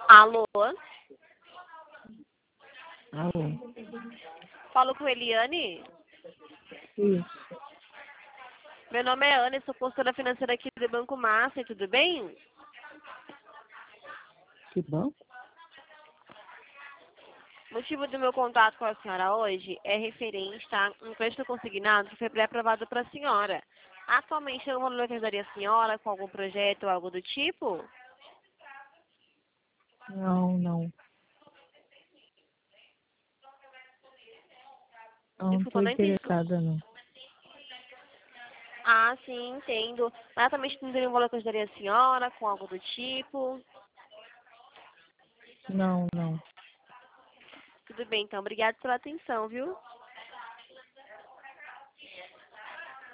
Alô? Alô? Falo com Eliane? Isso. Meu nome é Ana, sou consultora financeira aqui do Banco Master, tudo bem? Que banco? O motivo do meu contato com a senhora hoje é referente a um crédito consignado que foi pré-aprovado para a senhora. Atualmente, eu vou ajudaria a senhora com algum projeto ou algo do tipo? Não. Não Desculpa, estou não entendi. interessada, não. Ah, sim, entendo. Mas atualmente não teria um valor que eu ajudaria a senhora com algo do tipo? Não. Tudo bem, então. Obrigada pela atenção, viu?